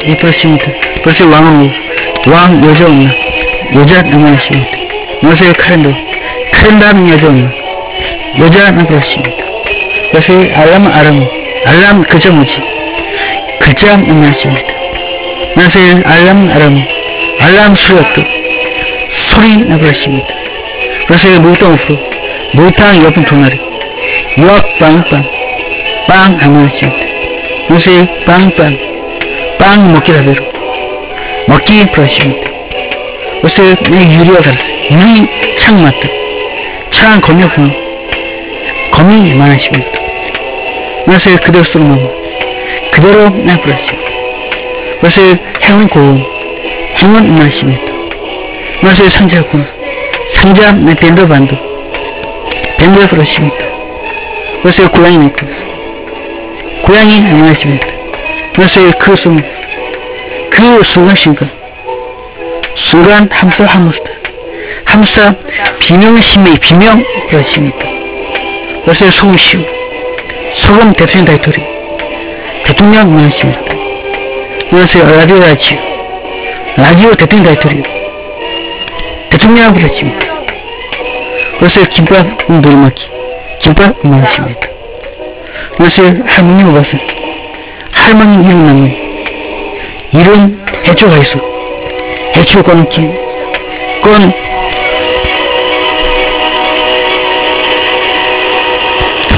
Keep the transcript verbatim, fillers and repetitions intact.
예, 그렇습니다. 벌써 왕은 왕 여자 없나? 여자 남아있습니다. 그래서 칼도 칼 다음 여자 없나? 여자 남아있습니다. 그래서 알람 알람 알람 글자 뭐지? 글자 남아있습니다. 그래서 알람 알람 알람 소리가 또 소리 남아있습니다. 그래서 무당 앞으로 무당 옆은 동아리 유학 빵빵 빵 남아있습니다. 그래서 빵빵 빵 먹기라 배로 먹기 그렇습니다. 그래서 내 유리가 달았어요. 유리 창 맞다. 창 거미 없으면 거미 많으십니다. 그래서 그대로 쏘는 그대로 내 그렇습니다. 그래서 행운 고운 행운 많으십니다. 그래서 상자 군 상자 내 밴드 반도 밴드 그렇습니다. 그래서 고양이 내고 고양이 많으십니다. 그래서 그 순간 그 순간 순간 순간 함사 함스다 함사 비명심의 비명 그렇습니다. 그래서 소금시우 소금 대통령 다이토리 대통령 많으십니다. 그래서 라디오 라지오 라디오 대통령 다이토리 대통령 그렇습니다. 그래서 김밥 놀이먹기 김밥 많으십니다. 그래서 할머니 오바서 할머니 이름 나무 이름 해초가 있어 해초 건기 건